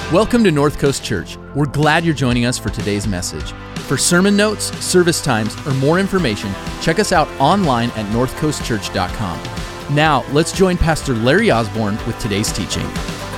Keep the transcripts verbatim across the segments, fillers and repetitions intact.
Welcome to North Coast Church. We're glad you're joining us for today's message. For sermon notes, service times, or more information, check us out online at north coast church dot com. Now, let's join Pastor Larry Osborne with today's teaching.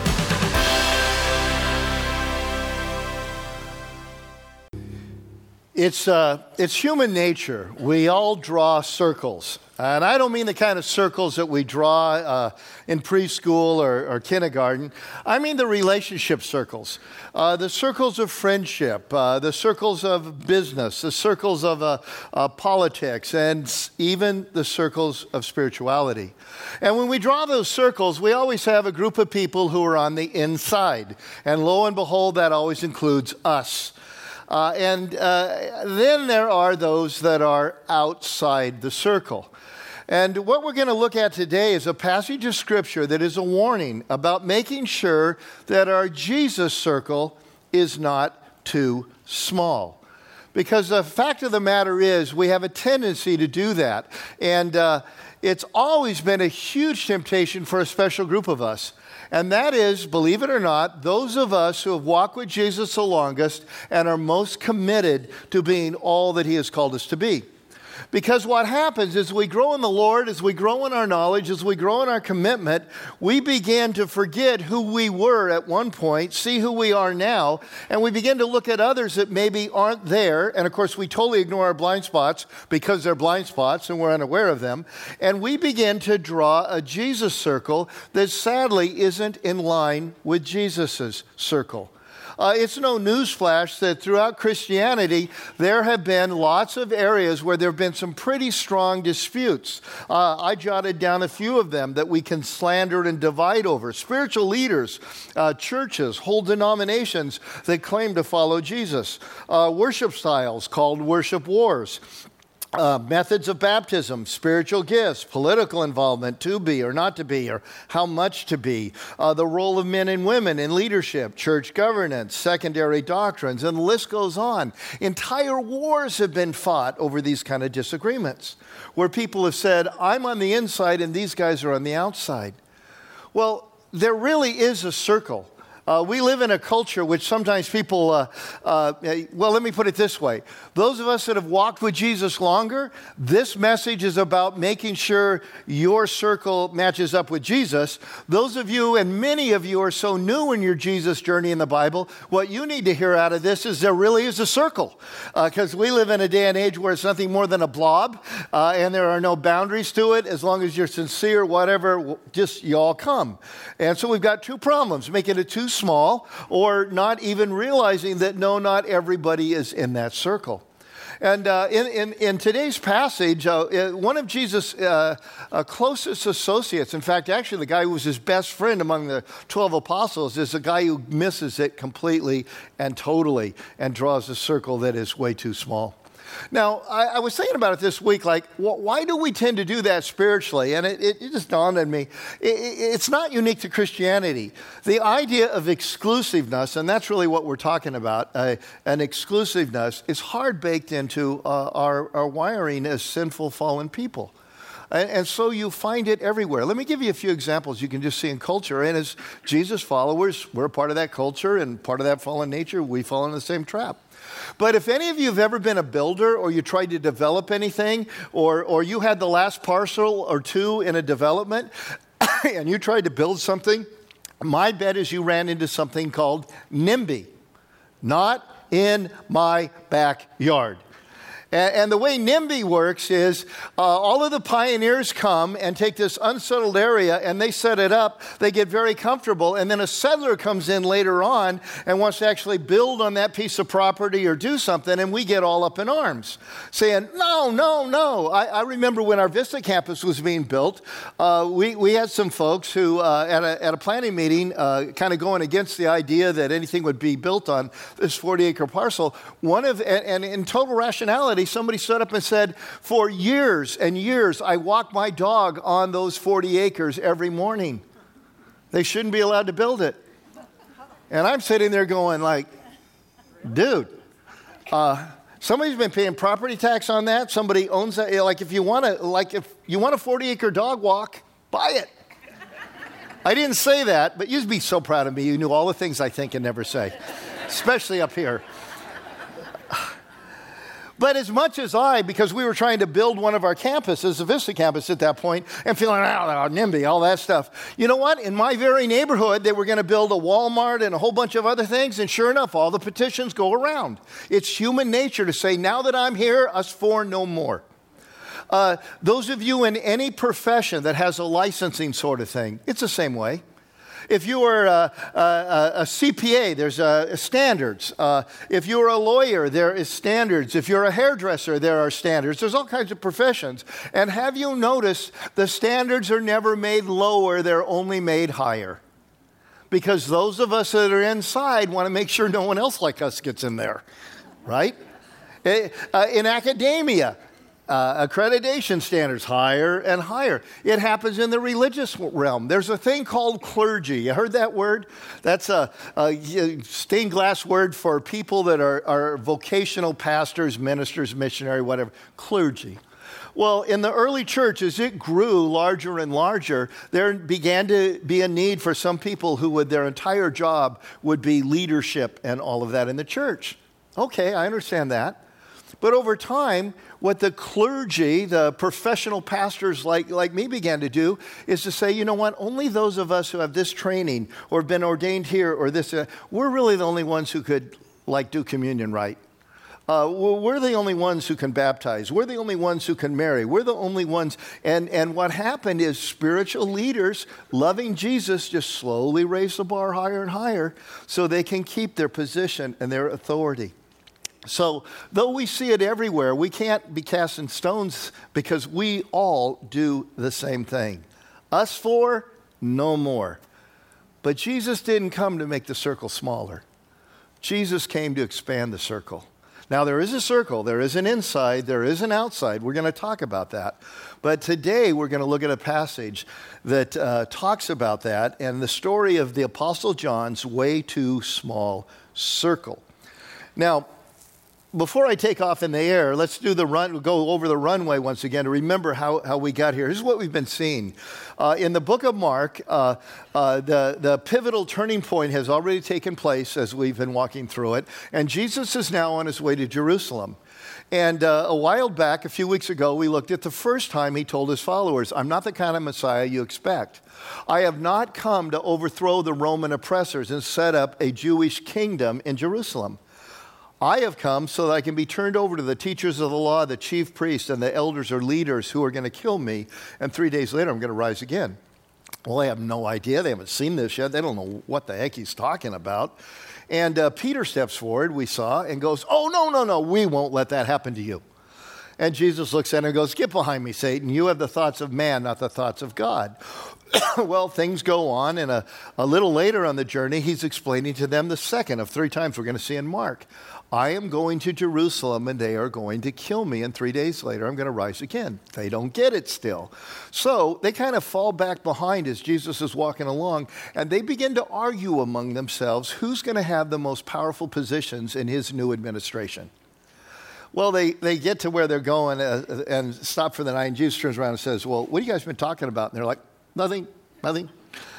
It's uh, it's human nature. We all draw circles. And I don't mean the kind of circles that we draw uh, in preschool or, or kindergarten. I mean the relationship circles, uh, the circles of friendship, uh, the circles of business, the circles of uh, uh, politics, and even the circles of spirituality. And when we draw those circles, we always have a group of people who are on the inside. And lo and behold, that always includes us. Uh, and uh, then there are those that are outside the circle. And what we're going to look at today is a passage of Scripture that is a warning about making sure that our Jesus circle is not too small. Because the fact of the matter is we have a tendency to do that. And uh, it's always been a huge temptation for a special group of us. And that is, believe it or not, those of us who have walked with Jesus the longest and are most committed to being all that He has called us to be. Because what happens is we grow in the Lord, as we grow in our knowledge, as we grow in our commitment, we begin to forget who we were at one point, see who we are now, and we begin to look at others that maybe aren't there. And of course, we totally ignore our blind spots because they're blind spots and we're unaware of them. And we begin to draw a Jesus circle that sadly isn't in line with Jesus's circle. Uh, it's no newsflash that throughout Christianity, there have been lots of areas where there have been some pretty strong disputes. Uh, I jotted down a few of them that we can slander and divide over. Spiritual leaders, uh, churches, whole denominations that claim to follow Jesus. Uh, worship styles called worship wars. Uh, methods of baptism, spiritual gifts, political involvement, to be or not to be, or how much to be, uh, the role of men and women in leadership, church governance, secondary doctrines, and the list goes on. Entire wars have been fought over these kind of disagreements, where people have said, I'm on the inside and these guys are on the outside. Well, there really is a circle. Uh, we live in a culture which sometimes people, uh, uh, well, let me put it this way. Those of us that have walked with Jesus longer, this message is about making sure your circle matches up with Jesus. Those of you, and many of you are so new in your Jesus journey in the Bible, what you need to hear out of this is there really is a circle. Because uh, we live in a day and age where it's nothing more than a blob, uh, and there are no boundaries to it. As long as you're sincere, whatever, just you all come. And so we've got two problems, making it too small, or not even realizing that no, not everybody is in that circle. And uh, in, in, in today's passage, uh, one of Jesus' uh, uh, closest associates, in fact, actually the guy who was his best friend among the twelve apostles, is a guy who misses it completely and totally and draws a circle that is way too small. Now, I, I was thinking about it this week, like, well, why do we tend to do that spiritually? And it, it, it just dawned on me. It, it, it's not unique to Christianity. The idea of exclusiveness, and that's really what we're talking about, uh, an exclusiveness, is hard baked into uh, our, our wiring as sinful, fallen people. And, and so you find it everywhere. Let me give you a few examples you can just see in culture. And as Jesus followers, we're a part of that culture and part of that fallen nature. We fall in the same trap. But if any of you have ever been a builder, or you tried to develop anything, or, or you had the last parcel or two in a development, and you tried to build something, my bet is you ran into something called NIMBY. Not in my backyard. And the way NIMBY works is uh, all of the pioneers come and take this unsettled area and they set it up. They get very comfortable. And then a settler comes in later on and wants to actually build on that piece of property or do something. And we get all up in arms saying, no, no, no. I, I remember when our Vista campus was being built, uh, we, we had some folks who uh, at, a, at a planning meeting uh, kind of going against the idea that anything would be built on this forty acre parcel. One of, and, and in total rationality, somebody stood up and said, for years and years, I walk my dog on those forty acres every morning. They shouldn't be allowed to build it. And I'm sitting there going like, dude, uh, somebody's been paying property tax on that. Somebody owns that. Like if you want to, like if you want a forty acre dog walk, buy it. I didn't say that, but you'd be so proud of me. You knew all the things I think and never say, especially up here. But as much as I, because we were trying to build one of our campuses, the Vista campus at that point, and feeling, oh, NIMBY, all that stuff. You know what? In my very neighborhood, they were going to build a Walmart and a whole bunch of other things, and sure enough, all the petitions go around. It's human nature to say, now that I'm here, us four no more. Uh, those of you in any profession that has a licensing sort of thing, it's the same way. If you are a, a, a C P A, there's a, standards. Uh, if you're a lawyer, there is standards. If you're a hairdresser, there are standards. There's all kinds of professions. And have you noticed the standards are never made lower, they're only made higher. Because those of us that are inside want to make sure no one else like us gets in there, right? Uh, in academia, Uh, accreditation standards higher and higher. It happens in the religious realm. There's a thing called clergy. You heard that word? That's a, a stained glass word for people that are, are vocational pastors, ministers, missionary, whatever. Clergy. Well, in the early church, as it grew larger and larger, there began to be a need for some people who would, their entire job would be leadership and all of that in the church. Okay, I understand that. But over time, what the clergy, the professional pastors like, like me began to do is to say, you know what, only those of us who have this training or have been ordained here or this, uh, we're really the only ones who could like do communion right. Uh, we're the only ones who can baptize. We're the only ones who can marry. We're the only ones. And, and what happened is spiritual leaders, loving Jesus, just slowly raised the bar higher and higher so they can keep their position and their authority. So, though we see it everywhere, we can't be casting stones because we all do the same thing. Us four, no more. But Jesus didn't come to make the circle smaller. Jesus came to expand the circle. Now, there is a circle. There is an inside. There is an outside. We're going to talk about that. But today, we're going to look at a passage that uh, talks about that and the story of the Apostle John's way too small circle. Now, before I take off in the air, let's do the run, go over the runway once again to remember how, how we got here. Here's what we've been seeing. Uh, in the book of Mark, uh, uh, the, the pivotal turning point has already taken place as we've been walking through it, and Jesus is now on his way to Jerusalem. And uh, a while back, a few weeks ago, we looked at the first time he told his followers, I'm not the kind of Messiah you expect. I have not come to overthrow the Roman oppressors and set up a Jewish kingdom in Jerusalem. I have come so that I can be turned over to the teachers of the law, the chief priests, and the elders or leaders who are going to kill me, and three days later I'm going to rise again. Well, they have no idea. They haven't seen this yet. They don't know what the heck he's talking about. And uh, Peter steps forward, we saw, and goes, oh, no, no, no, we won't let that happen to you. And Jesus looks at him and goes, get behind me, Satan. You have the thoughts of man, not the thoughts of God. Well, things go on, and a, a little later on the journey, he's explaining to them the second of three times we're going to see in Mark. I am going to Jerusalem, and they are going to kill me, and three days later, I'm going to rise again. They don't get it still. So they kind of fall back behind as Jesus is walking along, and they begin to argue among themselves who's going to have the most powerful positions in his new administration. Well, they, they get to where they're going uh, and stop for the night, and Jesus turns around and says, well, what have you guys been talking about? And they're like, nothing, nothing.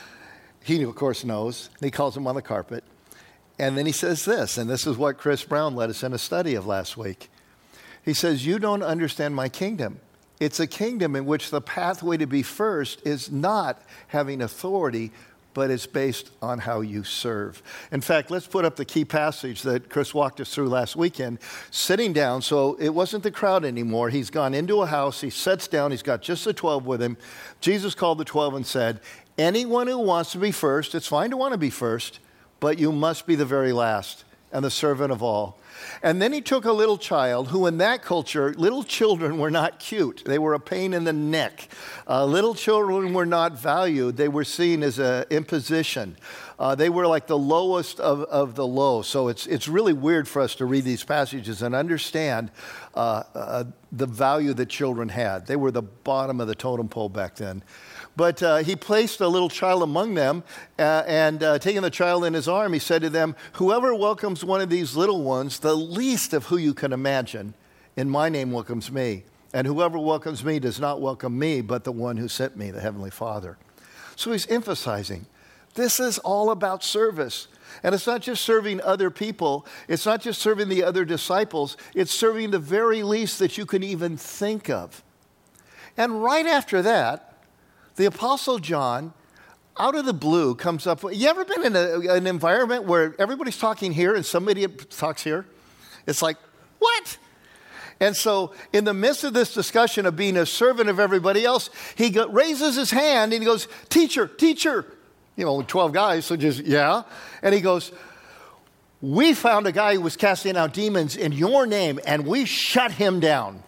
He, of course, knows. He calls them on the carpet. And then he says this, and this is what Chris Brown led us in a study of last week. He says, you don't understand my kingdom. It's a kingdom in which the pathway to be first is not having authority, but it's based on how you serve. In fact, let's put up the key passage that Chris walked us through last weekend. Sitting down, so it wasn't the crowd anymore. He's gone into a house. He sits down. He's got just the twelve with him. Jesus called the twelve and said, anyone who wants to be first, it's fine to want to be first, but you must be the very last and the servant of all. And then he took a little child who in that culture, little children were not cute. They were a pain in the neck. Uh, little children were not valued. They were seen as an imposition. Uh, they were like the lowest of, of the low. So it's, it's really weird for us to read these passages and understand uh, uh, the value that children had. They were the bottom of the totem pole back then. But uh, he placed a little child among them, uh, and uh, taking the child in his arm, he said to them, whoever welcomes one of these little ones, the least of who you can imagine, in my name welcomes me. And whoever welcomes me does not welcome me, but the one who sent me, the Heavenly Father. So he's emphasizing, this is all about service. And it's not just serving other people. It's not just serving the other disciples. It's serving the very least that you can even think of. And right after that, the Apostle John, out of the blue, comes up. You ever been in a, an environment where everybody's talking here and somebody talks here? It's like, what? And so in the midst of this discussion of being a servant of everybody else, he go, raises his hand and he goes, teacher, teacher. You know, twelve guys, so just, yeah. And he goes, we found a guy who was casting out demons in your name, and we shut him down.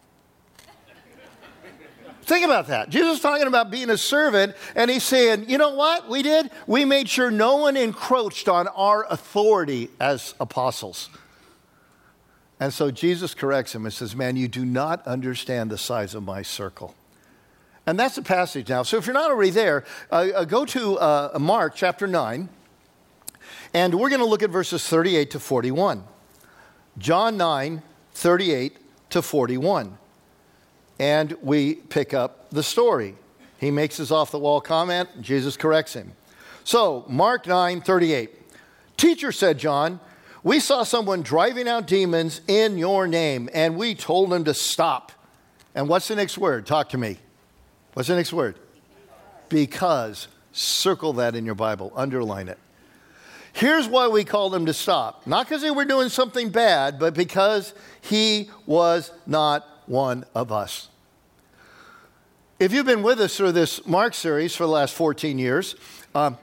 Think about that. Jesus is talking about being a servant, and he's saying, you know what we did? We made sure no one encroached on our authority as apostles. And so Jesus corrects him and says, man, you do not understand the size of my circle. And that's the passage now. So if you're not already there, uh, uh, go to uh, Mark chapter nine, and we're going to look at verses thirty-eight to forty-one. John nine, thirty-eight to forty-one. And we pick up the story. He makes his off-the-wall comment. Jesus corrects him. So, Mark nine, thirty-eight. Teacher, said John, we saw someone driving out demons in your name, and we told him to stop. And what's the next word? Talk to me. What's the next word? Because. Circle that in your Bible. Underline it. Here's why we called him to stop. Not because they were doing something bad, but because he was not one of us. If you've been with us through this Mark series for the last fourteen years, um,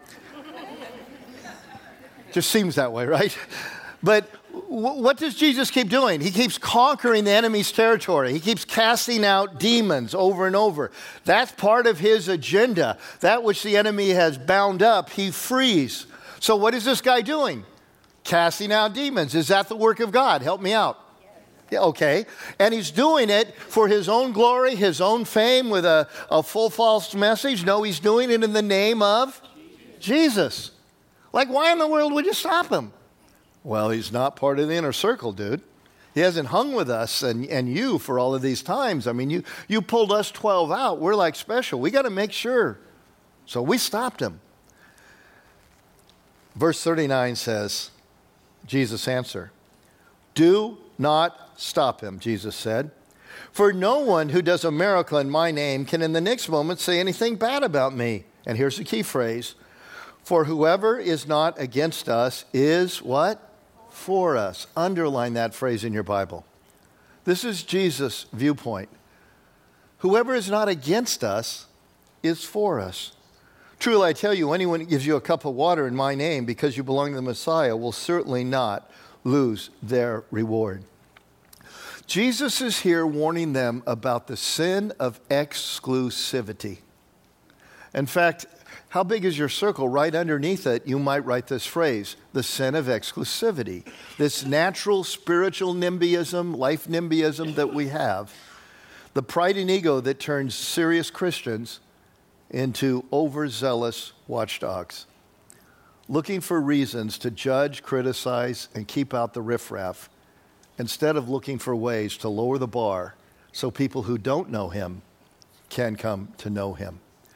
just seems that way, right? But what does Jesus keep doing? He keeps conquering the enemy's territory. He keeps casting out demons over and over. That's part of his agenda. That which the enemy has bound up, he frees. So what is this guy doing? Casting out demons. Is that the work of God? Help me out. Yeah, okay. And he's doing it for his own glory, his own fame with a, a full false message? No, he's doing it in the name of Jesus. Like, why in the world would you stop him? Well, he's not part of the inner circle, dude. He hasn't hung with us and, and you for all of these times. I mean, you, you pulled us twelve out. We're like special. We got to make sure. So we stopped him. Verse thirty-nine says, Jesus answered, do not stop him, Jesus said. For no one who does a miracle in my name can in the next moment say anything bad about me. And here's the key phrase. For whoever is not against us is what? For us. Underline that phrase in your Bible. This is Jesus' viewpoint. Whoever is not against us is for us. Truly, I tell you, anyone who gives you a cup of water in my name because you belong to the Messiah will certainly not lose their reward. Jesus is here warning them about the sin of exclusivity. In fact, how big is your circle? Right underneath it, you might write this phrase, the sin of exclusivity. This natural spiritual nimbyism, life nimbyism that we have, the pride and ego that turns serious Christians into overzealous watchdogs, looking for reasons to judge, criticize, and keep out the riffraff, instead of looking for ways to lower the bar so people who don't know him can come to know him.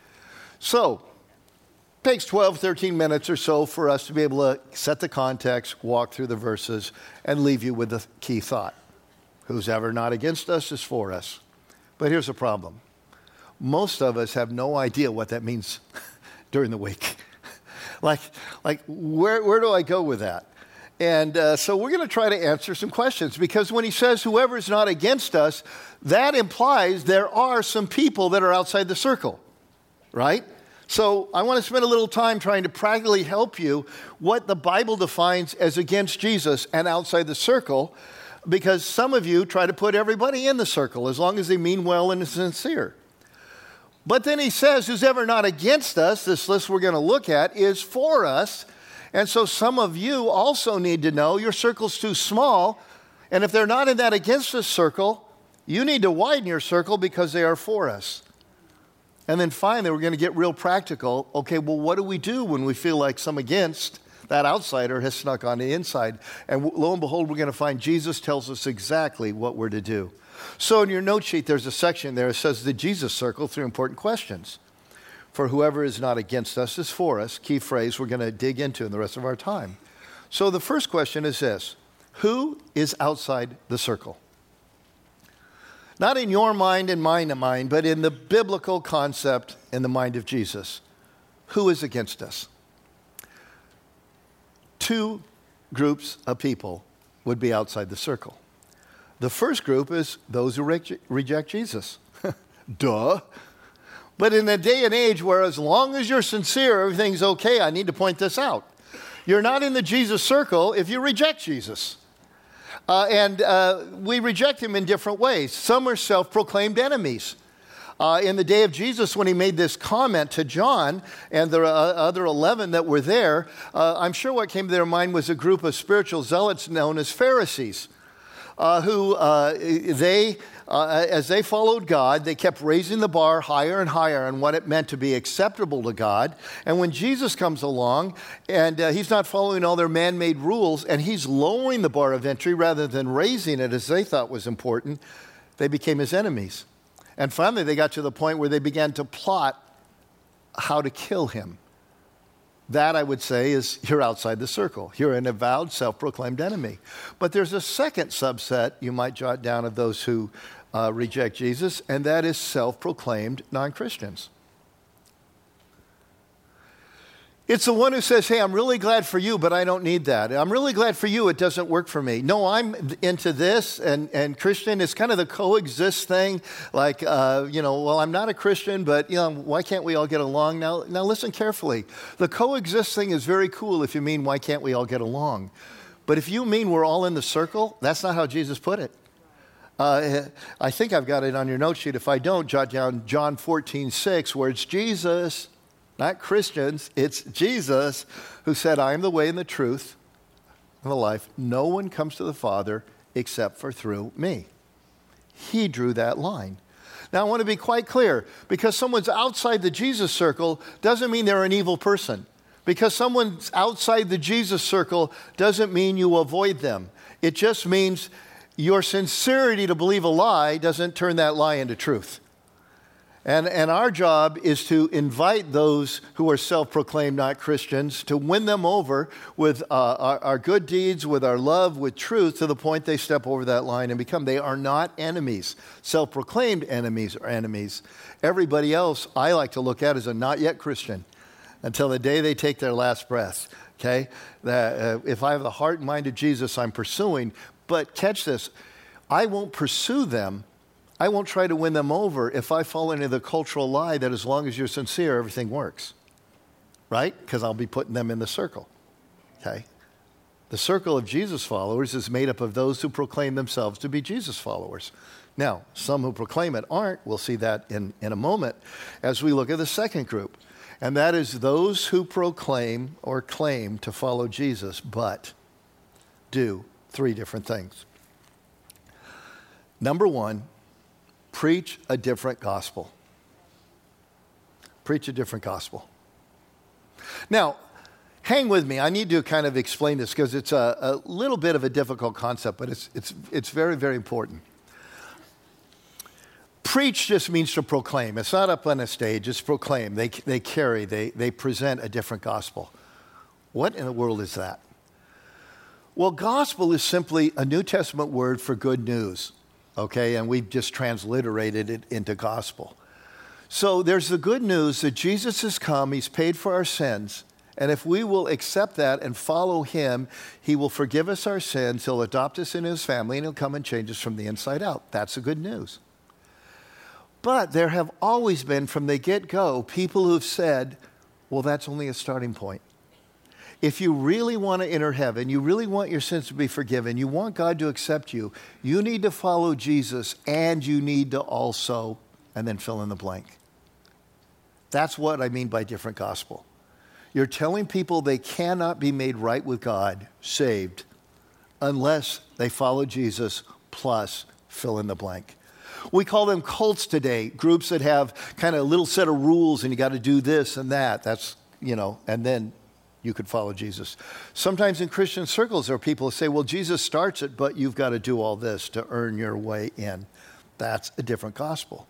So, it takes twelve, thirteen minutes or so for us to be able to set the context, walk through the verses, and leave you with the key thought. Who's ever not against us is for us. But here's the problem. Most of us have no idea what that means during the week. like, like where, where do I go with that? And uh, so we're going to try to answer some questions, because when he says whoever is not against us, that implies there are some people that are outside the circle, right? So I want to spend a little time trying to practically help you what the Bible defines as against Jesus and outside the circle, because some of you try to put everybody in the circle as long as they mean well and are sincere. But then he says, who's ever not against us, this list we're going to look at, is for us. And so some of you also need to know your circle's too small. And if they're not in that against us circle, you need to widen your circle because they are for us. And then finally, we're going to get real practical. Okay, well, what do we do when we feel like some against, that outsider has snuck on the inside? And lo and behold, we're going to find Jesus tells us exactly what we're to do. So in your note sheet, there's a section there that says the Jesus circle, three important questions. For whoever is not against us is for us. Key phrase we're going to dig into in the rest of our time. So the first question is this: who is outside the circle? Not in your mind and mine and mind, but in the biblical concept in the mind of Jesus. Who is against us? Two groups of people would be outside the circle. The first group is those who re- reject Jesus. Duh. But in a day and age where as long as you're sincere, everything's okay, I need to point this out. You're not in the Jesus circle if you reject Jesus. Uh, and uh, we reject him in different ways. Some are self-proclaimed enemies. Uh, in the day of Jesus, when he made this comment to John and the uh, other eleven that were there, uh, I'm sure what came to their mind was a group of spiritual zealots known as Pharisees, uh, who uh, they, uh, as they followed God, they kept raising the bar higher and higher on what it meant to be acceptable to God. And when Jesus comes along, and uh, he's not following all their man-made rules, and he's lowering the bar of entry rather than raising it as they thought was important, they became his enemies. And finally, they got to the point where they began to plot how to kill him. That, I would say, is you're outside the circle. You're an avowed, self-proclaimed enemy. But there's a second subset you might jot down of those who uh, reject Jesus, and that is self-proclaimed non-Christians. It's the one who says, hey, I'm really glad for you, but I don't need that. I'm really glad for you, it doesn't work for me. No, I'm into this, and, and Christian is kind of the coexist thing. Like, uh, you know, well, I'm not a Christian, but, you know, why can't we all get along? Now, now listen carefully. The coexist thing is very cool if you mean, why can't we all get along? But if you mean we're all in the circle, that's not how Jesus put it. Uh, I think I've got it on your note sheet. If I don't, jot down John fourteen six, where it's Jesus, not Christians, it's Jesus who said, I am the way and the truth and the life. No one comes to the Father except for through me. He drew that line. Now, I want to be quite clear. Because someone's outside the Jesus circle doesn't mean they're an evil person. Because someone's outside the Jesus circle doesn't mean you avoid them. It just means your sincerity to believe a lie doesn't turn that lie into truth. And, and our job is to invite those who are self-proclaimed not Christians, to win them over with uh, our, our good deeds, with our love, with truth, to the point they step over that line and become. They are not enemies. Self-proclaimed enemies are enemies. Everybody else I like to look at as a not yet Christian until the day they take their last breath. Okay? That, uh, if I have the heart and mind of Jesus, I'm pursuing. But catch this. I won't pursue them. I won't try to win them over if I fall into the cultural lie that as long as you're sincere, everything works. Right? Because I'll be putting them in the circle. Okay? The circle of Jesus followers is made up of those who proclaim themselves to be Jesus followers. Now, some who proclaim it aren't. We'll see that in, in a moment as we look at the second group. And that is those who proclaim or claim to follow Jesus, but do three different things. Number one, preach a different gospel. Preach a different gospel. Now, hang with me. I need to kind of explain this because it's a, a little bit of a difficult concept, but it's, it's, it's very, very important. Preach just means to proclaim. It's not up on a stage. It's proclaim. They, they carry, they, they present a different gospel. What in the world is that? Well, gospel is simply a New Testament word for good news. Okay, and we've just transliterated it into gospel. So there's the good news that Jesus has come, he's paid for our sins, and if we will accept that and follow him, he will forgive us our sins, he'll adopt us into his family, and he'll come and change us from the inside out. That's the good news. But there have always been, from the get-go, people who've said, well, that's only a starting point. If you really want to enter heaven, you really want your sins to be forgiven, you want God to accept you, you need to follow Jesus, and you need to also, and then fill in the blank. That's what I mean by different gospel. You're telling people they cannot be made right with God, saved, unless they follow Jesus, plus fill in the blank. We call them cults today, groups that have kind of a little set of rules, and you got to do this and that. That's, you know, and then you could follow Jesus. Sometimes in Christian circles, there are people who say, well, Jesus starts it, but you've got to do all this to earn your way in. That's a different gospel.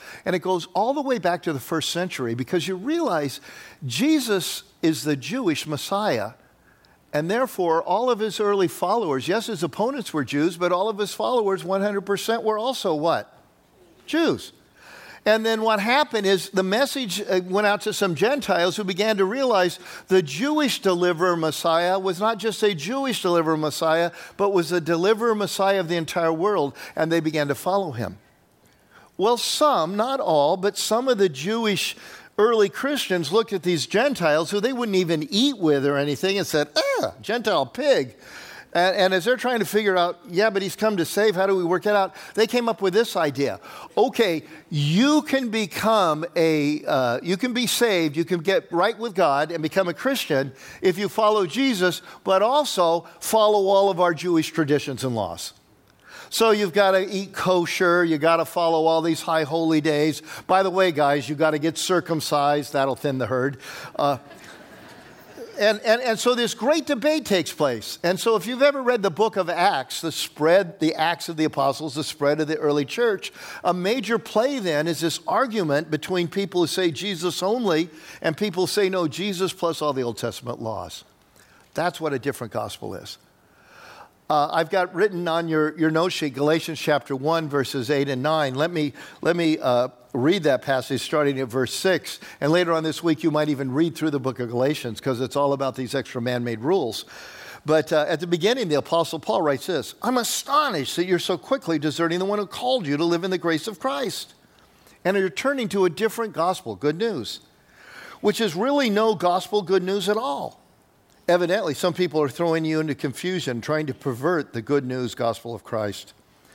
And it goes all the way back to the first century because you realize Jesus is the Jewish Messiah. And therefore, all of his early followers, yes, his opponents were Jews, but all of his followers, one hundred percent, were also what? Jews. And then what happened is the message went out to some Gentiles who began to realize the Jewish deliverer Messiah was not just a Jewish deliverer Messiah, but was a deliverer Messiah of the entire world, and they began to follow him. Well, some, not all, but some of the Jewish early Christians looked at these Gentiles who they wouldn't even eat with or anything and said, ah, Gentile pig. And, and as they're trying to figure out, yeah, but he's come to save, how do we work it out? They came up with this idea. Okay, you can become a, uh, you can be saved, you can get right with God and become a Christian if you follow Jesus, but also follow all of our Jewish traditions and laws. So you've got to eat kosher, you got to follow all these high holy days. By the way, guys, you got to get circumcised, that'll thin the herd. Uh, And, and, and so this great debate takes place. And so if you've ever read the book of Acts, the spread, the Acts of the Apostles, the spread of the early church, a major play then is this argument between people who say Jesus only and people who say no, Jesus plus all the Old Testament laws. That's what a different gospel is. Uh, I've got written on your, your note sheet Galatians chapter one, verses eight and nine. Let me, let me uh, read that passage starting at verse six. And later on this week, you might even read through the book of Galatians because it's all about these extra man-made rules. But uh, at the beginning, the Apostle Paul writes this, I'm astonished that you're so quickly deserting the one who called you to live in the grace of Christ. And you're turning to a different gospel, good news, which is really no gospel good news at all. Evidently, some people are throwing you into confusion, trying to pervert the good news gospel of Christ.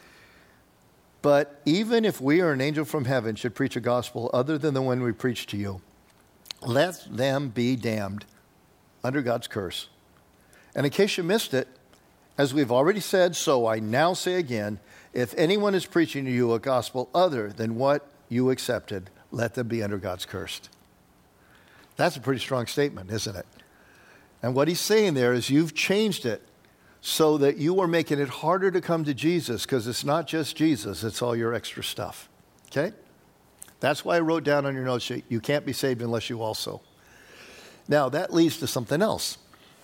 But even if we or an angel from heaven should preach a gospel other than the one we preach to you, let them be damned under God's curse. And in case you missed it, as we've already said, so I now say again, if anyone is preaching to you a gospel other than what you accepted, let them be under God's curse. That's a pretty strong statement, isn't it? And what he's saying there is you've changed it so that you are making it harder to come to Jesus because it's not just Jesus, it's all your extra stuff. Okay? That's why I wrote down on your note sheet, you can't be saved unless you also. Now, that leads to something else.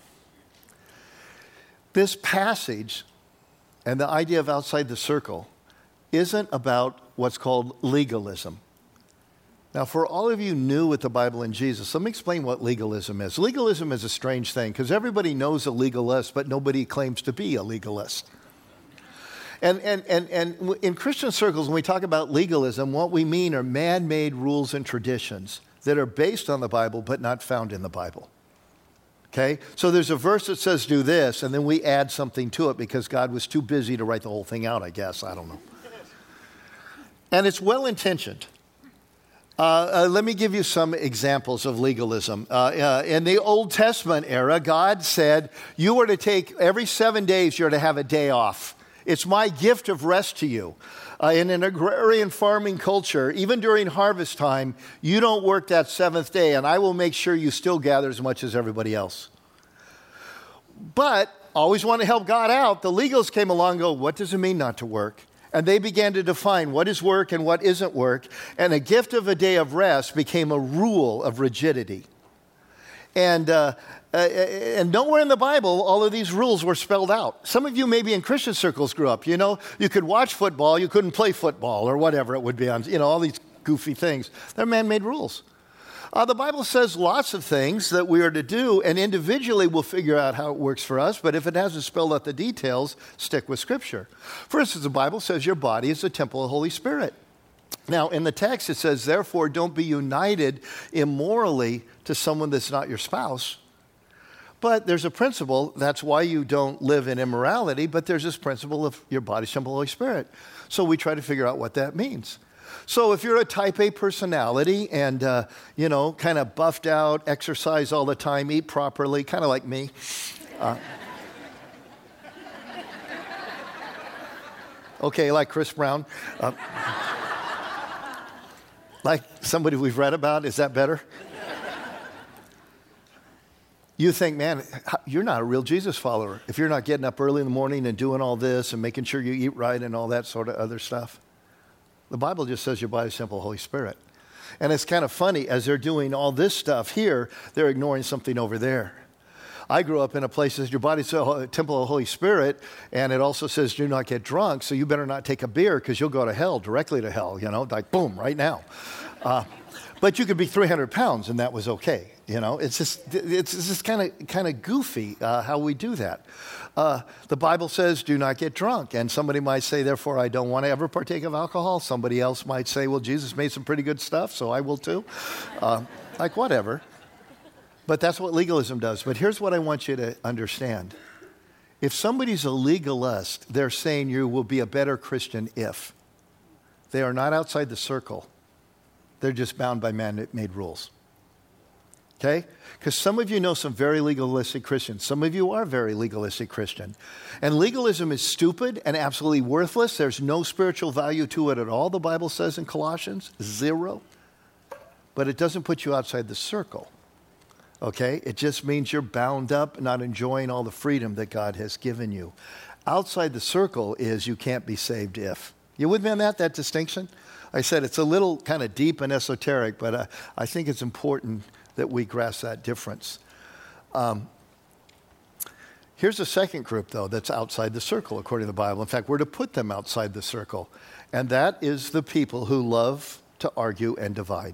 This passage and the idea of outside the circle isn't about what's called legalism. Now, for all of you new with the Bible and Jesus, let me explain what legalism is. Legalism is a strange thing because everybody knows a legalist, but nobody claims to be a legalist. And, and, and, and in Christian circles, when we talk about legalism, what we mean are man-made rules and traditions that are based on the Bible but not found in the Bible. Okay? So there's a verse that says do this, and then we add something to it because God was too busy to write the whole thing out, I guess. I don't know. And it's well-intentioned. Uh, uh, let me give you some examples of legalism. Uh, uh, in the Old Testament era, God said, you are to take, every seven days, you're to have a day off. It's my gift of rest to you. Uh, in an agrarian farming culture, even during harvest time, you don't work that seventh day, and I will make sure you still gather as much as everybody else. But, always want to help God out, the legalists came along and go, what does it mean not to work? And they began to define what is work and what isn't work. And a gift of a day of rest became a rule of rigidity. And, uh, uh, and nowhere in the Bible, all of these rules were spelled out. Some of you maybe in Christian circles grew up. You know, you could watch football, you couldn't play football or whatever it would be on, you know, all these goofy things. They're man-made rules. Uh, the Bible says lots of things that we are to do, and individually we'll figure out how it works for us, but if it hasn't spelled out the details, stick with Scripture. For instance, the Bible says your body is the temple of the Holy Spirit. Now, in the text it says, therefore, don't be united immorally to someone that's not your spouse. But there's a principle, that's why you don't live in immorality, but there's this principle of your body's temple of the Holy Spirit. So we try to figure out what that means. So if you're a type A personality and, uh, you know, kind of buffed out, exercise all the time, eat properly, kind of like me. Uh, okay, like Chris Brown. Uh, like somebody we've read about, is that better? You think, man, you're not a real Jesus follower if you're not getting up early in the morning and doing all this and making sure you eat right and all that sort of other stuff. The Bible just says you're by the simple Holy Spirit. And it's kind of funny, as they're doing all this stuff here, they're ignoring something over there. I grew up in a place that says your body's a temple of the Holy Spirit, and it also says do not get drunk, so you better not take a beer because you'll go to hell, directly to hell, you know, like boom, right now. Uh, but you could be three hundred pounds, and that was okay. You know, it's just it's just kind of kind of goofy uh, how we do that. Uh, the Bible says, do not get drunk. And somebody might say, therefore, I don't want to ever partake of alcohol. Somebody else might say, well, Jesus made some pretty good stuff, so I will too. Uh, like, whatever. But that's what legalism does. But here's what I want you to understand. If somebody's a legalist, they're saying you will be a better Christian if. They are not outside the circle. They're just bound by man-made rules. Okay? Because some of you know some very legalistic Christians. Some of you are very legalistic Christian. And legalism is stupid and absolutely worthless. There's no spiritual value to it at all, the Bible says in Colossians. Zero. But it doesn't put you outside the circle. Okay? It just means you're bound up, not enjoying all the freedom that God has given you. Outside the circle is you can't be saved if. You with me on that, that distinction? I said it's a little kind of deep and esoteric, but uh, I think it's important that we grasp that difference. Um, here's a second group, though, that's outside the circle, according to the Bible. In fact, we're to put them outside the circle. And that is the people who love to argue and divide.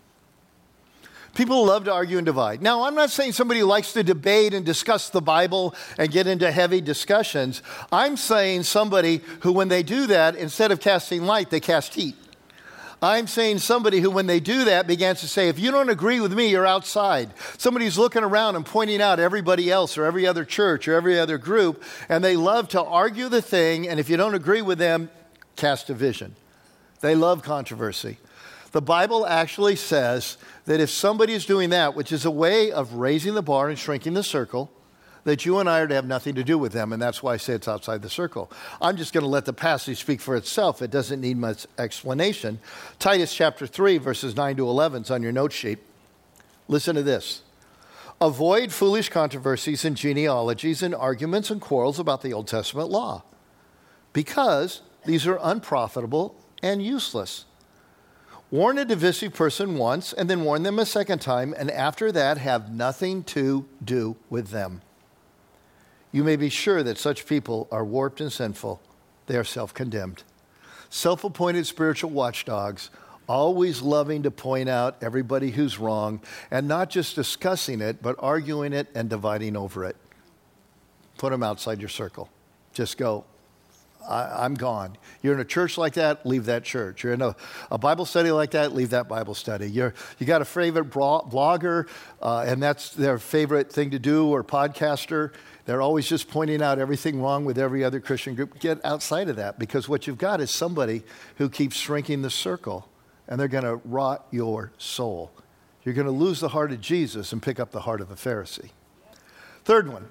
People love to argue and divide. Now, I'm not saying somebody who likes to debate and discuss the Bible and get into heavy discussions. I'm saying somebody who, when they do that, instead of casting light, they cast heat. I'm saying somebody who, when they do that, begins to say, if you don't agree with me, you're outside. Somebody who's looking around and pointing out everybody else or every other church or every other group, and they love to argue the thing, and if you don't agree with them, cast division. They love controversy. The Bible actually says that if somebody is doing that, which is a way of raising the bar and shrinking the circle, that you and I are to have nothing to do with them, and that's why I say it's outside the circle. I'm just going to let the passage speak for itself. It doesn't need much explanation. Titus chapter three, verses nine to eleven is on your note sheet. Listen to this. Avoid foolish controversies and genealogies and arguments and quarrels about the Old Testament law, because these are unprofitable and useless. Warn a divisive person once, and then warn them a second time, and after that have nothing to do with them. You may be sure that such people are warped and sinful. They are self-condemned. Self-appointed spiritual watchdogs, always loving to point out everybody who's wrong, and not just discussing it, but arguing it and dividing over it. Put them outside your circle. Just go, I, I'm gone. You're in a church like that, leave that church. You're in a, a Bible study like that, leave that Bible study. You're, you got a favorite blogger, uh, and that's their favorite thing to do, or podcaster. They're always just pointing out everything wrong with every other Christian group. Get outside of that, because what you've got is somebody who keeps shrinking the circle, and they're going to rot your soul. You're going to lose the heart of Jesus and pick up the heart of a Pharisee. Third one,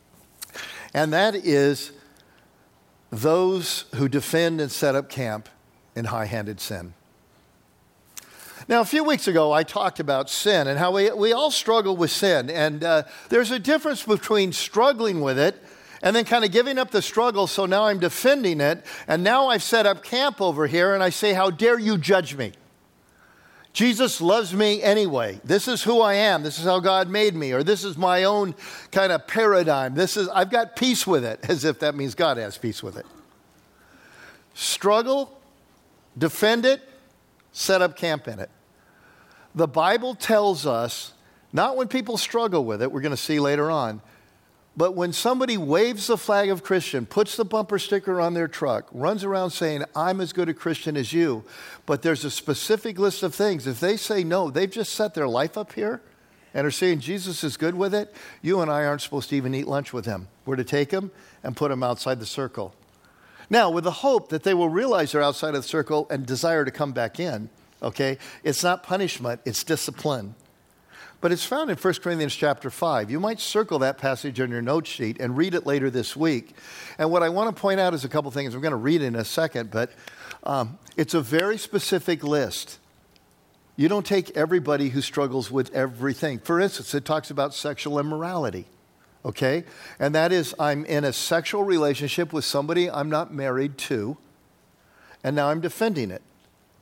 and that is those who defend and set up camp in high-handed sin. Now, a few weeks ago, I talked about sin and how we, we all struggle with sin. And uh, there's a difference between struggling with it and then kind of giving up the struggle, so now I'm defending it. And now I've set up camp over here, and I say, how dare you judge me? Jesus loves me anyway. This is who I am. This is how God made me. Or this is my own kind of paradigm. This is, I've got peace with it, as if that means God has peace with it. Struggle, defend it, set up camp in it. The Bible tells us, not when people struggle with it, we're going to see later on, but when somebody waves the flag of Christian, puts the bumper sticker on their truck, runs around saying, I'm as good a Christian as you, but there's a specific list of things. If they say no, they've just set their life up here and are saying Jesus is good with it, you and I aren't supposed to even eat lunch with him. We're to take him and put him outside the circle. Now, with the hope that they will realize they're outside of the circle and desire to come back in, okay? It's not punishment, it's discipline. But it's found in First Corinthians chapter five. You might circle that passage on your note sheet and read it later this week. And what I want to point out is a couple things. I'm going to read it in a second, but um, it's a very specific list. You don't take everybody who struggles with everything. For instance, it talks about sexual immorality, okay? And that is, I'm in a sexual relationship with somebody I'm not married to, and now I'm defending it.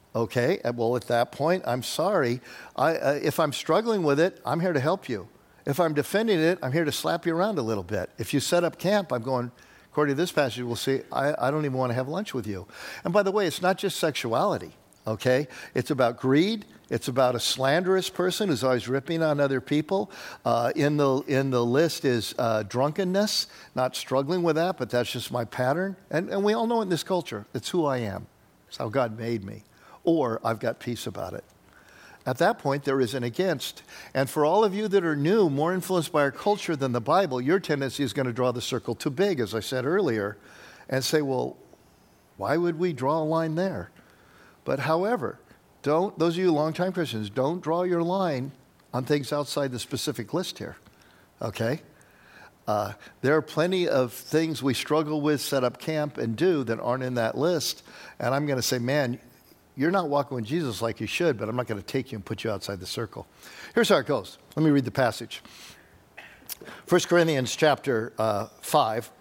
Okay, well, at that point, I'm sorry. I, uh, if I'm struggling with it, I'm here to help you. If I'm defending it, I'm here to slap you around a little bit. If you set up camp, I'm going, according to this passage, we'll see, I, I don't even want to have lunch with you. And by the way, it's not just sexuality, okay? It's about greed. It's about a slanderous person who's always ripping on other people. Uh, in the in the list is uh, drunkenness, not struggling with that, but that's just my pattern. And, and we all know in this culture, it's who I am. It's how God made me. Or I've got peace about it. At that point, there is an against. And for all of you that are new, more influenced by our culture than the Bible, your tendency is going to draw the circle too big, as I said earlier, and say, well, why would we draw a line there? But however, don't, those of you longtime Christians, don't draw your line on things outside the specific list here, okay? Uh, there are plenty of things we struggle with, set up camp, and do that aren't in that list. And I'm going to say, man, you're not walking with Jesus like you should, but I'm not going to take you and put you outside the circle. Here's how it goes. Let me read the passage. First Corinthians chapter uh, five.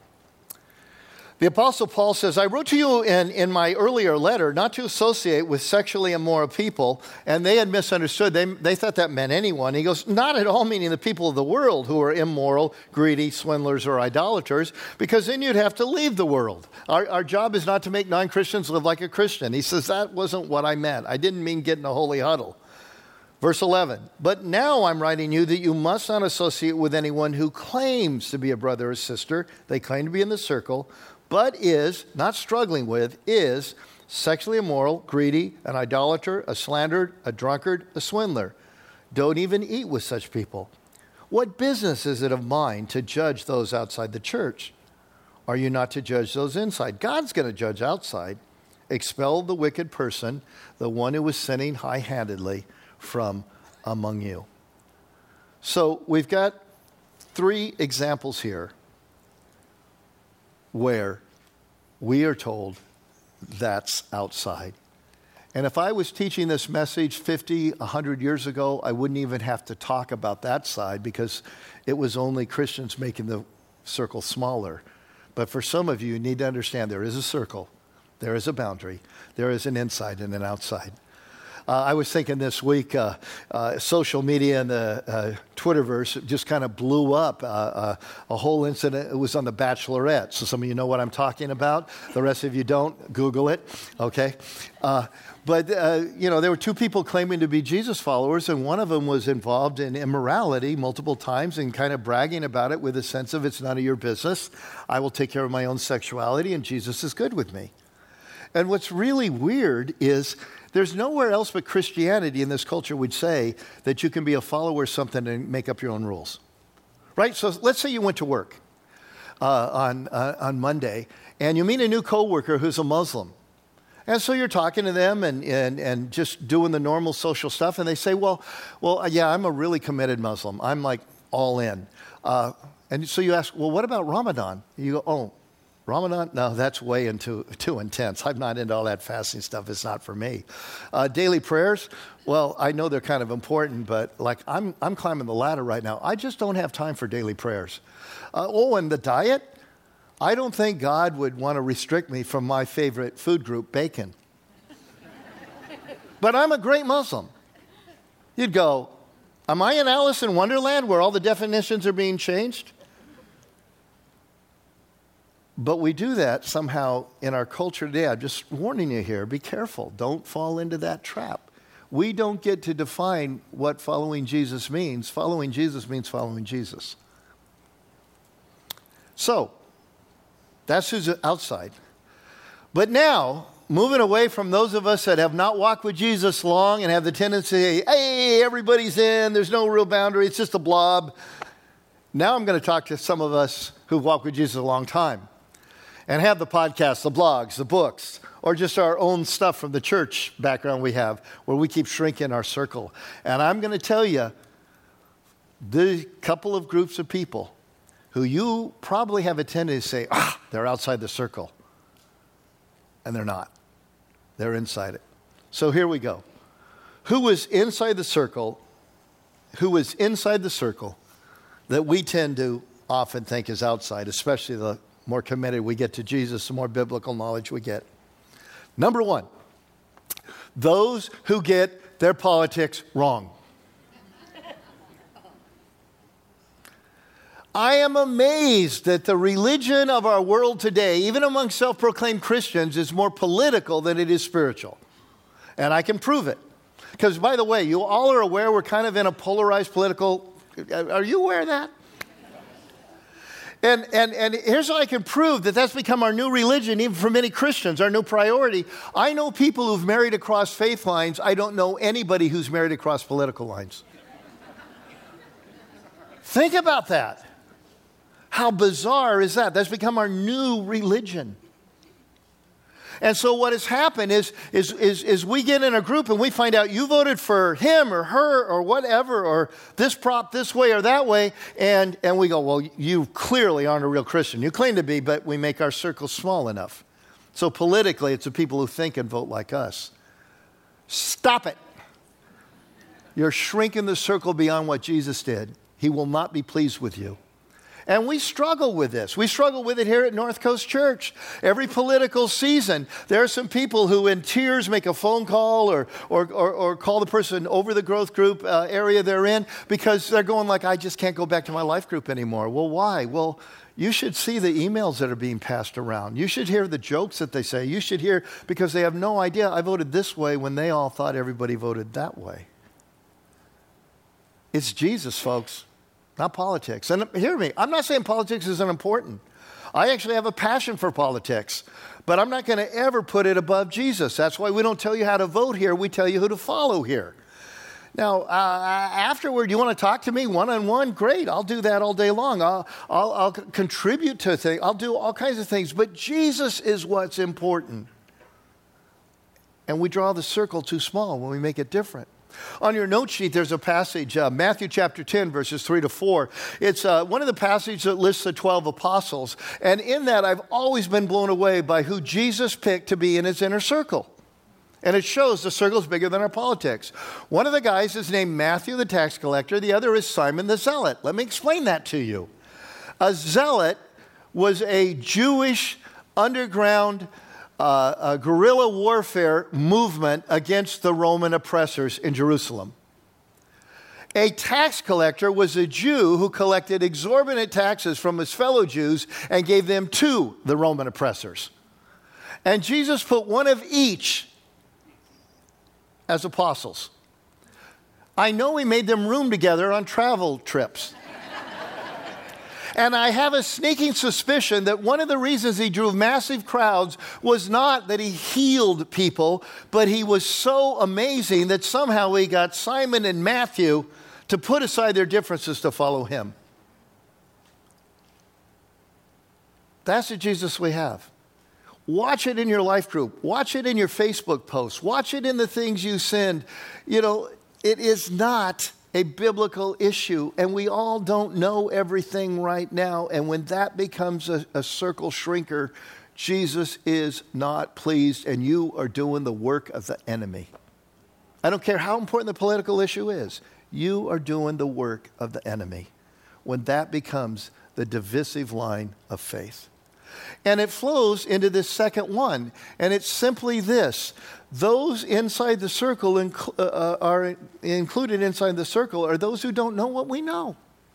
The Apostle Paul says, I wrote to you in, in my earlier letter not to associate with sexually immoral people, and they had misunderstood. They, they thought that meant anyone. He goes, not at all meaning the people of the world who are immoral, greedy, swindlers, or idolaters, because then you'd have to leave the world. Our, our job is not to make non-Christians live like a Christian. He says, that wasn't what I meant. I didn't mean get in a holy huddle. Verse eleven, but now I'm writing you that you must not associate with anyone who claims to be a brother or sister. They claim to be in the circle, but is, not struggling with, is sexually immoral, greedy, an idolater, a slanderer, a drunkard, a swindler. Don't even eat with such people. What business is it of mine to judge those outside the church? Are you not to judge those inside? God's going to judge outside. Expel the wicked person, the one who was sinning high-handedly from among you. So we've got three examples here where we are told that's outside. And if I was teaching this message fifty, one hundred years ago, I wouldn't even have to talk about that side because it was only Christians making the circle smaller. But for some of you, you need to understand there is a circle, there is a boundary, there is an inside and an outside. Uh, I was thinking this week, uh, uh, social media and the uh, Twitterverse just kind of blew up. Uh, uh, a whole incident, it was on The Bachelorette. So some of you know what I'm talking about. The rest of you don't. Google it, okay? Uh, but, uh, you know, there were two people claiming to be Jesus followers, and one of them was involved in immorality multiple times and kind of bragging about it with a sense of it's none of your business. I will take care of my own sexuality, and Jesus is good with me. And what's really weird is there's nowhere else but Christianity in this culture would say that you can be a follower of something and make up your own rules, right? So let's say you went to work uh, on uh, on Monday, and you meet a new coworker who's a Muslim. And so you're talking to them and, and, and just doing the normal social stuff, and they say, well, well, yeah, I'm a really committed Muslim. I'm like all in. Uh, and so you ask, well, what about Ramadan? You go, oh, Ramadan? No, that's way into, too intense. I'm not into all that fasting stuff. It's not for me. Uh, daily prayers? Well, I know they're kind of important, but like I'm, I'm climbing the ladder right now. I just don't have time for daily prayers. Uh, oh, and the diet? I don't think God would want to restrict me from my favorite food group, bacon. But I'm a great Muslim. You'd go, am I in Alice in Wonderland where all the definitions are being changed? But we do that somehow in our culture today. I'm just warning you here, be careful. Don't fall into that trap. We don't get to define what following Jesus means. Following Jesus means following Jesus. So, that's who's outside. But now, moving away from those of us that have not walked with Jesus long and have the tendency, hey, everybody's in, there's no real boundary, it's just a blob. Now I'm going to talk to some of us who've walked with Jesus a long time and have the podcasts, the blogs, the books, or just our own stuff from the church background we have where we keep shrinking our circle. And I'm going to tell you, the couple of groups of people who you probably have a tendency to say, ah, they're outside the circle. And they're not. They're inside it. So here we go. Who was inside the circle, who was inside the circle that we tend to often think is outside, especially the more committed we get to Jesus, the more biblical knowledge we get. Number one, Those who get their politics wrong. I am amazed that the religion of our world today, even among self-proclaimed Christians, is more political than it is spiritual. And I can prove it. Because, by the way, you all are aware we're kind of in a polarized political... Are you aware of that? And, and, and here's how I can prove that that's become our new religion, even for many Christians, our new priority. I know people who've married across faith lines. I don't know anybody who's married across political lines. Think about that. How bizarre is that? That's become our new religion. And so what has happened is, is, is, is we get in a group and we find out you voted for him or her or whatever, or this prop this way or that way, and, and we go, well, you clearly aren't a real Christian. You claim to be, but we make our circle small enough. So politically, it's the people who think and vote like us. Stop it. You're shrinking the circle beyond what Jesus did. He will not be pleased with you. And we struggle with this. We struggle with it here at North Coast Church. Every political season, there are some people who in tears make a phone call or, or, or, or call the person over the growth group uh, area they're in because they're going like, I just can't go back to my life group anymore. Well, why? Well, you should see the emails that are being passed around. You should hear the jokes that they say. You should hear, because they have no idea, I voted this way when they all thought everybody voted that way. It's Jesus, folks. Not politics. And hear me, I'm not saying politics isn't important. I actually have a passion for politics, but I'm not going to ever put it above Jesus. That's why we don't tell you how to vote here. We tell you who to follow here. Now, uh, afterward, you want to talk to me one-on-one? Great, I'll do that all day long. I'll, I'll, I'll contribute to things. I'll do all kinds of things. But Jesus is what's important. And we draw the circle too small when we make it different. On your note sheet, there's a passage, uh, Matthew chapter ten, verses three to four. It's uh, one of the passages that lists the twelve apostles. And in that, I've always been blown away by who Jesus picked to be in his inner circle. And it shows the circle's bigger than our politics. One of the guys is named Matthew, the tax collector. The other is Simon the Zealot. Let me explain that to you. A zealot was a Jewish underground Uh, a guerrilla warfare movement against the Roman oppressors in Jerusalem. A tax collector was a Jew who collected exorbitant taxes from his fellow Jews and gave them to the Roman oppressors. And Jesus put one of each as apostles. I know he made them room together on travel trips. And I have a sneaking suspicion that one of the reasons he drew massive crowds was not that he healed people, but he was so amazing that somehow he got Simon and Matthew to put aside their differences to follow him. That's the Jesus we have. Watch it in your life group. Watch it in your Facebook posts. Watch it in the things you send. You know, it is not a biblical issue, and we all don't know everything right now. And when that becomes a, a circle shrinker, Jesus is not pleased, and you are doing the work of the enemy. I don't care how important the political issue is. You are doing the work of the enemy when that becomes the divisive line of faith. And it flows into this second one, and it's simply this. Those inside the circle inc- uh, are included inside the circle are those who don't know what we know.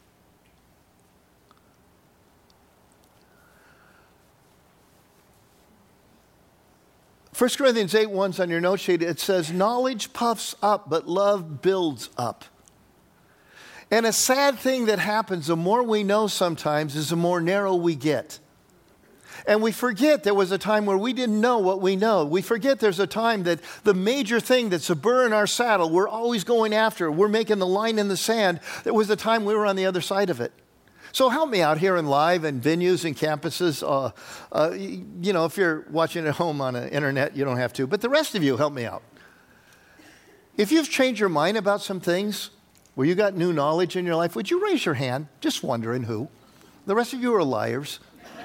First Corinthians eight one is on your note sheet. It says, knowledge puffs up, but love builds up. And a sad thing that happens, the more we know sometimes, is the more narrow we get. And we forget there was a time where we didn't know what we know. We forget there's a time that the major thing that's a burr in our saddle, we're always going after, we're making the line in the sand. There was a time we were on the other side of it. So help me out here in live and venues and campuses. Uh, uh, you know, if you're watching at home on the internet, you don't have to. But the rest of you, help me out. If you've changed your mind about some things, where you got new knowledge in your life, would you raise your hand? Just wondering who. The rest of you are liars.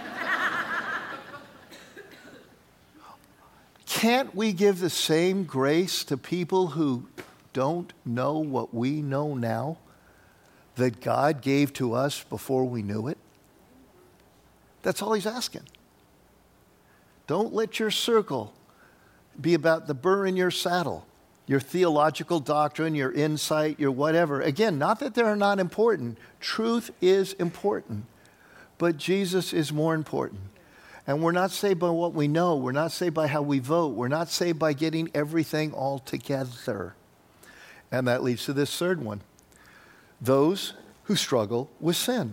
Can't we give the same grace to people who don't know what we know now that God gave to us before we knew it? That's all he's asking. Don't let your circle be about the burr in your saddle. your theological doctrine, your insight, your whatever. Again, not that they're not important. Truth is important. But Jesus is more important. And we're not saved by what we know. We're not saved by how we vote. We're not saved by getting everything all together. And that leads to this third one. Those who struggle with sin.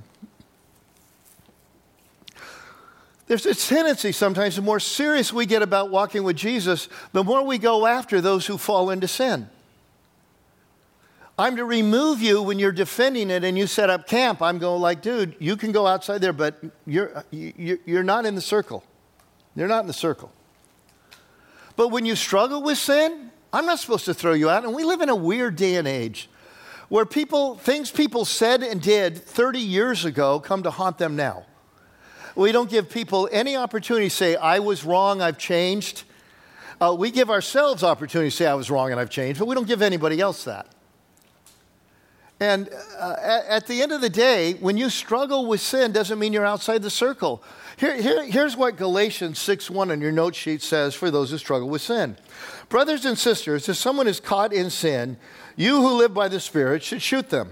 There's a tendency sometimes, the more serious we get about walking with Jesus, the more we go after those who fall into sin. I'm to remove you when you're defending it and you set up camp. I'm going like, dude, you can go outside there, but you're, you're not in the circle. You're not in the circle. But when you struggle with sin, I'm not supposed to throw you out. And we live in a weird day and age where people, things people said and did thirty years ago come to haunt them now. We don't give people any opportunity to say, I was wrong, I've changed. Uh, we give ourselves opportunity to say, I was wrong and I've changed, but we don't give anybody else that. And uh, at, at the end of the day, when you struggle with sin, doesn't mean you're outside the circle. Here, here, here's what Galatians six one on your note sheet says for those who struggle with sin. Brothers and sisters, if someone is caught in sin, you who live by the Spirit should shoot them.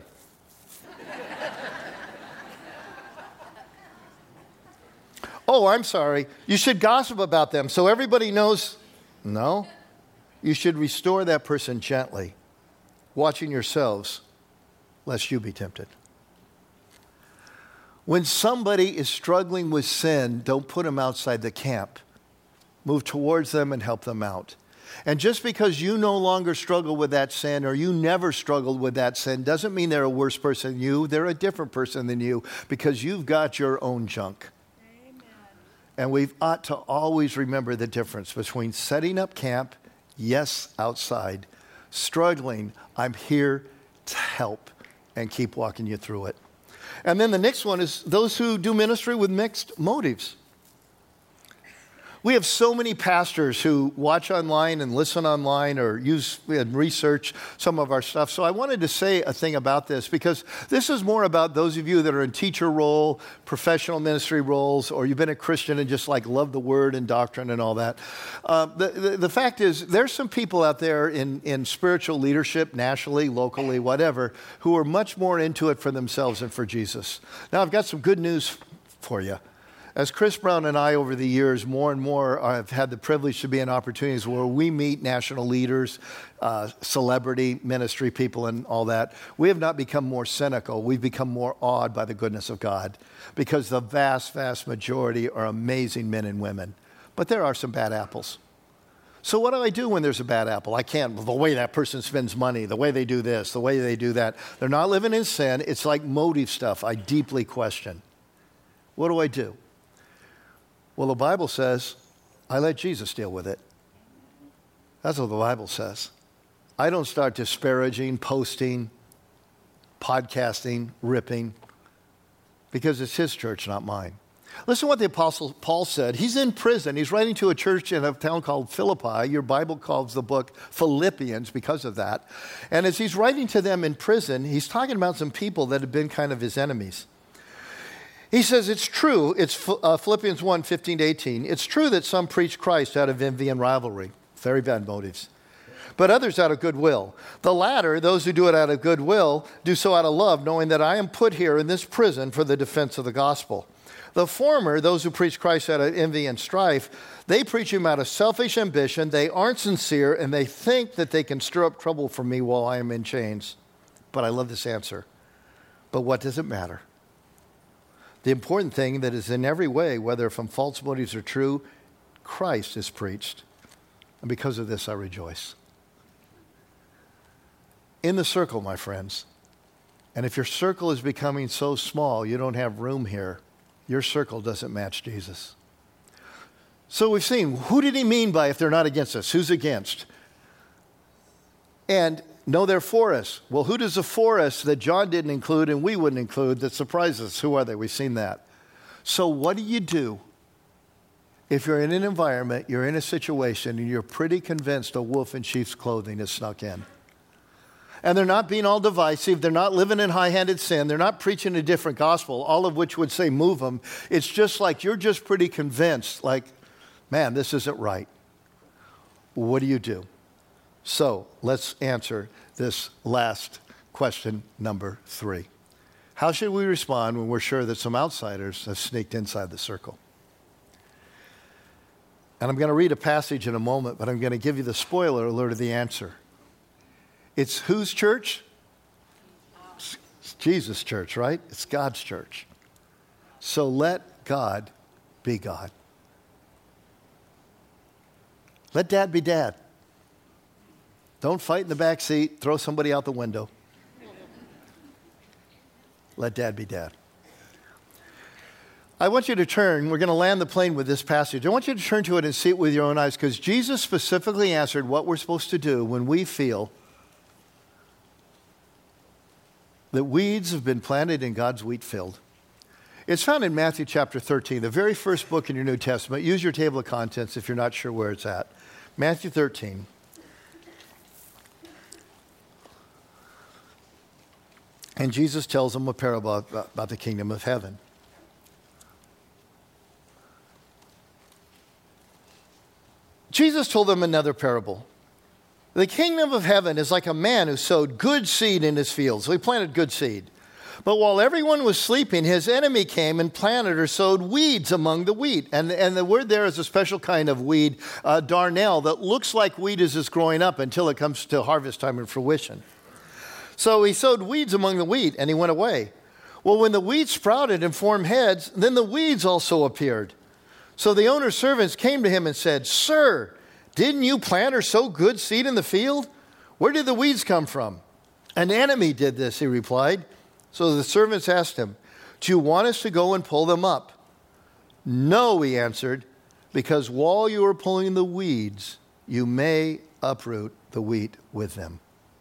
Oh, I'm sorry. You should gossip about them so everybody knows. No. You should restore that person gently, watching yourselves, lest you be tempted. When somebody is struggling with sin, don't put them outside the camp. Move towards them and help them out. And just because you no longer struggle with that sin or you never struggled with that sin doesn't mean they're a worse person than you. They're a different person than you because you've got your own junk. Amen. And we ought to always remember the difference between setting up camp, yes, outside, struggling, I'm here to help and keep walking you through it. And then the next one is those who do ministry with mixed motives. We have so many pastors who watch online and listen online or use and research some of our stuff. So I wanted to say a thing about this because this is more about those of you that are in teacher role, professional ministry roles, or you've been a Christian and just like love the word and doctrine and all that. Uh, the, the, the fact is there's some people out there in, in spiritual leadership, nationally, locally, whatever, who are much more into it for themselves and for Jesus. Now I've got some good news for you. As Chris Brown and I, over the years, more and more have had the privilege to be in opportunities where we meet national leaders, uh, celebrity ministry people and all that. We have not become more cynical. We've become more awed by the goodness of God because the vast, vast majority are amazing men and women. But there are some bad apples. So what do I do when there's a bad apple? I can't, the way that person spends money, the way they do this, the way they do that. They're not living in sin. It's like motive stuff I deeply question. What do I do? Well, the Bible says, I let Jesus deal with it. That's what the Bible says. I don't start disparaging, posting, podcasting, ripping, because it's his church, not mine. Listen to what the Apostle Paul said. He's in prison. He's writing to a church in a town called Philippi. Your Bible calls the book Philippians because of that. And as he's writing to them in prison, he's talking about some people that have been kind of his enemies. He says it's true, it's uh, Philippians one, fifteen to eighteen. It's true that some preach Christ out of envy and rivalry, very bad motives, but others out of goodwill. The latter, those who do it out of goodwill, do so out of love, knowing that I am put here in this prison for the defense of the gospel. The former, those who preach Christ out of envy and strife, they preach him out of selfish ambition. They aren't sincere, and they think that they can stir up trouble for me while I am in chains. But I love this answer. But what does it matter? The important thing that is in every way, whether from false motives or true, Christ is preached. And because of this, I rejoice. In the circle, my friends, and if your circle is becoming so small, you don't have room here, your circle doesn't match Jesus. So we've seen, who did he mean by if they're not against us? Who's against? And no, they're for us. Well, who does the for us that John didn't include and we wouldn't include that surprises us? Who are they? We've seen that. So what do you do if you're in an environment, you're in a situation, and you're pretty convinced a wolf in sheep's clothing has snuck in? And they're not being all divisive. They're not living in high-handed sin. They're not preaching a different gospel, all of which would say move them. It's just like you're just pretty convinced, like, man, this isn't right. What do you do? So let's answer this last question, number three. How should we respond when we're sure that some outsiders have sneaked inside the circle? And I'm going to read a passage in a moment, but I'm going to give you the spoiler alert of the answer. It's whose church? It's Jesus' church, right? It's God's church. So let God be God. Let dad be dad. Don't fight in the back seat. Throw somebody out the window. Let dad be dad. I want you to turn. We're going to land the plane with this passage. I want you to turn to it and see it with your own eyes, because Jesus specifically answered what we're supposed to do when we feel that weeds have been planted in God's wheat field. It's found in Matthew chapter thirteen, the very first book in your New Testament. Use your table of contents if you're not sure where it's at. Matthew thirteen. And Jesus tells them a parable about, about the kingdom of heaven. Jesus told them another parable. The kingdom of heaven is like a man who sowed good seed in his field. So he planted good seed. But while everyone was sleeping, his enemy came and planted or sowed weeds among the wheat. And, and the word there is a special kind of weed, uh, darnel, that looks like wheat as it's growing up until it comes to harvest time and fruition. So he sowed weeds among the wheat, and he went away. Well, when the weeds sprouted and formed heads, then the weeds also appeared. So the owner's servants came to him and said, "Sir, didn't you plant or sow good seed in the field? Where did the weeds come from?" "An enemy did this," he replied. So the servants asked him, "Do you want us to go and pull them up?" "No," he answered, "because while you are pulling the weeds, you may uproot the wheat with them."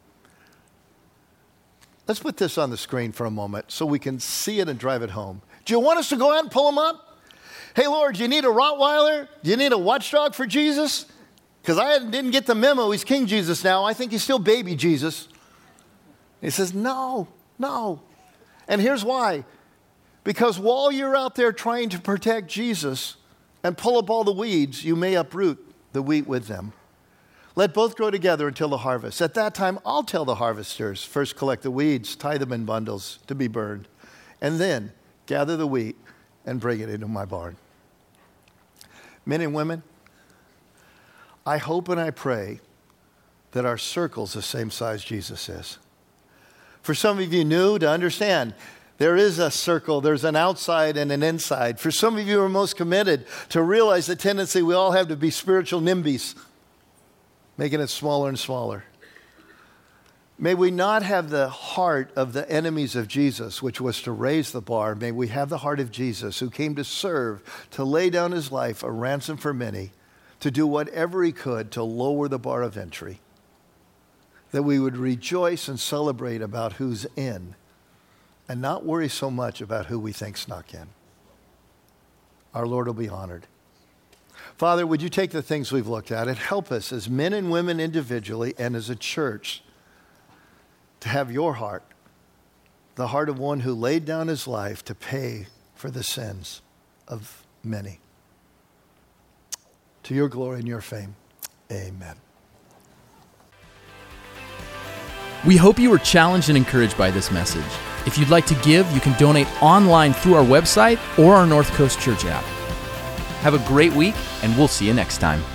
Let's put this on the screen for a moment so we can see it and drive it home. Do you want us to go out and pull them up? Hey, Lord, do you need a Rottweiler? Do you need a watchdog for Jesus? Because I didn't get the memo. He's King Jesus now. I think he's still baby Jesus. He says, no, no. And here's why. Because while you're out there trying to protect Jesus and pull up all the weeds, you may uproot the wheat with them. Let both grow together until the harvest. At that time, I'll tell the harvesters, first collect the weeds, tie them in bundles to be burned, and then gather the wheat and bring it into my barn. Men and women, I hope and I pray that our circle's the same size Jesus is. For some of you new to understand, there is a circle, there's an outside and an inside. For some of you who are most committed to realize the tendency we all have to be spiritual NIMBYs, making it smaller and smaller. May we not have the heart of the enemies of Jesus, which was to raise the bar. May we have the heart of Jesus, who came to serve, to lay down his life a ransom for many, to do whatever he could to lower the bar of entry. That we would rejoice and celebrate about who's in and not worry so much about who we think snuck in. Our Lord will be honored. Father, would you take the things we've looked at and help us as men and women individually and as a church to have your heart, the heart of one who laid down his life to pay for the sins of many. To your glory and your fame, amen. We hope you were challenged and encouraged by this message. If you'd like to give, you can donate online through our website or our North Coast Church app. Have a great week, and we'll see you next time.